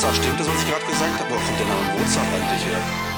Mozart, stimmt das, was ich gerade gesagt habe? Wo kommt der Name Mozart eigentlich her?